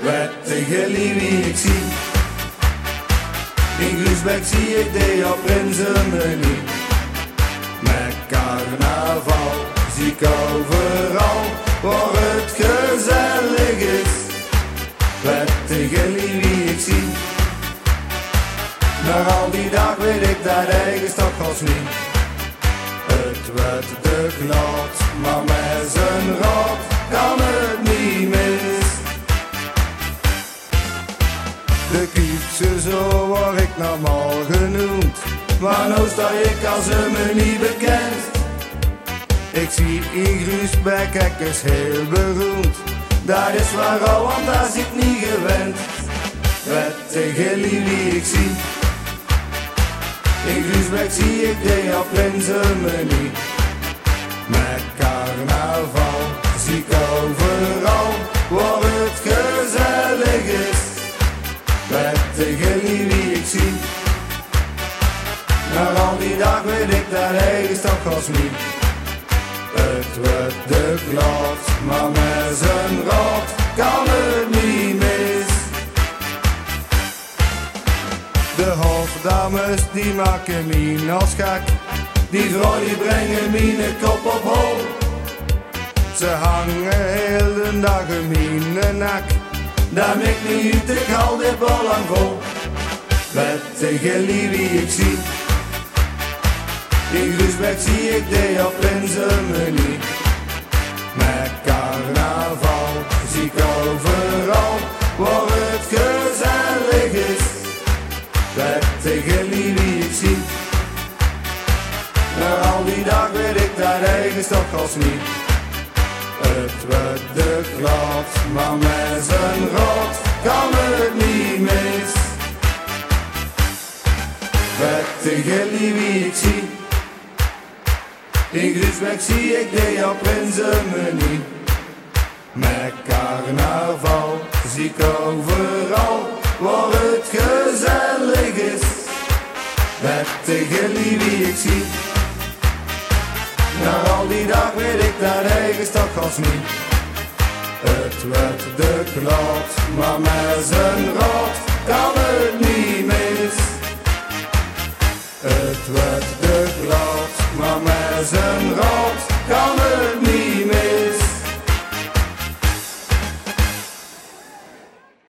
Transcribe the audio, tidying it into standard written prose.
Wettige lief wie ik zie. In Groesbeek zie ik de op Prinsenmenie. Met carnaval zie ik overal waar het gezellig is. Wettige lief wie ik zie. Na al die dag weet ik dat ergens toch als niet. Het werd te glad, maar met zijn rot kan het niet mis. De Kiepse zo word ik normaal genoemd, maar nou sta ik als een me niet bekend. Ik zie in Groesbeek is heel beroemd, dat is waarom, want daar zit ik niet gewend. Wettige lief wie ik zie. In Groesbeek zie ik de op Prinsenmenie. Met carnaval zie ik overal waar het gezellig is. Wettige lief wie ik zie. Na al die dag weet ik dat ergens toch als niet. Het wordt te glad, maar met zijn rot kan het niet mis. De hofdames die maken mien als gek. Die vrouw die brengen mine kop op hol. Ze hangen heel de dag in mine nek. Dat maakt niet uit, ik hou dit bal lang vol. Wettige lief wie ik zie. In Groesbeek zie ik de op Prinsenmenie. Met carnaval zie ik overal waar het gezellig is. Wettige lief wie ik zie. Na al die dag weet ik dat ergens toch als niet. Het wordt te glad, maar met zijn rot kan het niet mis. Wettige lief wie ik zie. In Groesbeek zie ik de op Prinsenmenie. Met carnaval zie ik overal waar het gezellig is. Wettige lief wie ik zie. Na al die dag weet ik dat ergens toch als niet. Het werd te glad, maar met zijn rot